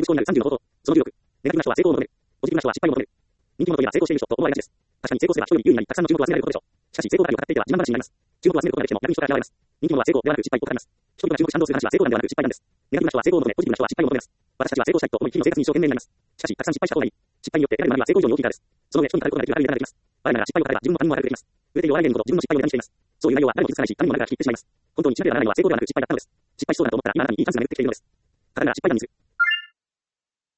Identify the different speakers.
Speaker 1: 考になる30の方法。その16。ネガティブな人は成功を求める。ポジティブな人は失敗を求める。人気者といえば成功している人と思われがちです。確かに成功すれば人より有利になり、たくさんの注目を集められることでしょう。しかし成功ばかりを語っていては自慢話になります。注目を集めることができても逆に人から嫌われます。人気者は成功ではなく失敗を語ります。人々が注目し感動する話は成功談ではなく失敗談です。ネガティブな人は成功を求め、ポジティブな人は失敗を求めます。私たちは成功したいと思い、日々の生活に一生懸命になります。しかし、たくさん失敗した方がいい。失敗によって得られる学びは成功以上に大きいからです。その上、人に語ることができる学びができます。我ながら失敗を語れば自分の他人も語れるできます。売れて弱い芸人ほど自分の失敗をネタにしています。そういう内容は誰も気づかないし、他人も誰かが聞いてしまいます。本当にしなければならないのは成功ではなく失敗だったのです。失敗しそうだなと思ったら今あなたにいいチャンスが巡ってきているのです。語るなら失敗談にする。